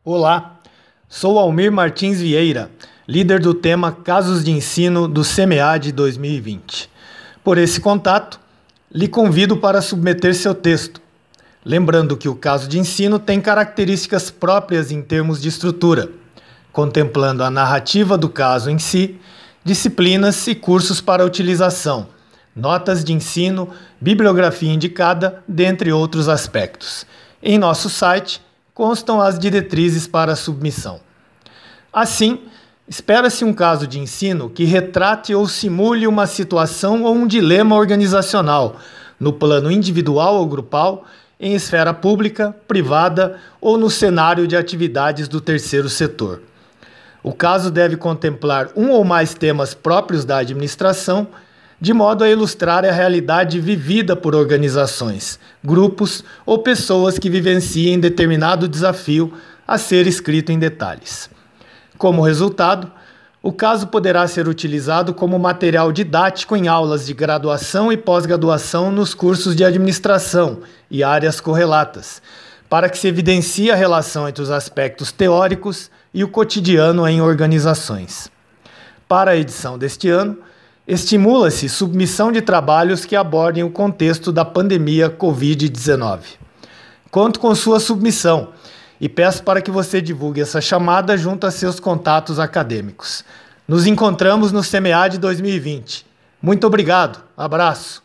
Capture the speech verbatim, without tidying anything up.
Olá, sou Almir Martins Vieira, líder do tema Casos de Ensino do SEMEAD dois mil e vinte. Por esse contato, lhe convido para submeter seu texto, lembrando que o caso de ensino tem características próprias em termos de estrutura, contemplando a narrativa do caso em si, disciplinas e cursos para utilização, notas de ensino, bibliografia indicada, dentre outros aspectos. Em nosso site constam as diretrizes para a submissão. Assim, espera-se um caso de ensino que retrate ou simule uma situação ou um dilema organizacional, no plano individual ou grupal, em esfera pública, privada ou no cenário de atividades do terceiro setor. O caso deve contemplar um ou mais temas próprios da administração, de modo a ilustrar a realidade vivida por organizações, grupos ou pessoas que vivenciem determinado desafio a ser escrito em detalhes. Como resultado, o caso poderá ser utilizado como material didático em aulas de graduação e pós-graduação nos cursos de administração e áreas correlatas, para que se evidencie a relação entre os aspectos teóricos e o cotidiano em organizações. Para a edição deste ano, estimula-se submissão de trabalhos que abordem o contexto da pandemia covid dezenove. Conto com sua submissão e peço para que você divulgue essa chamada junto a seus contatos acadêmicos. Nos encontramos no SEMEAD dois mil e vinte. Muito obrigado, abraço!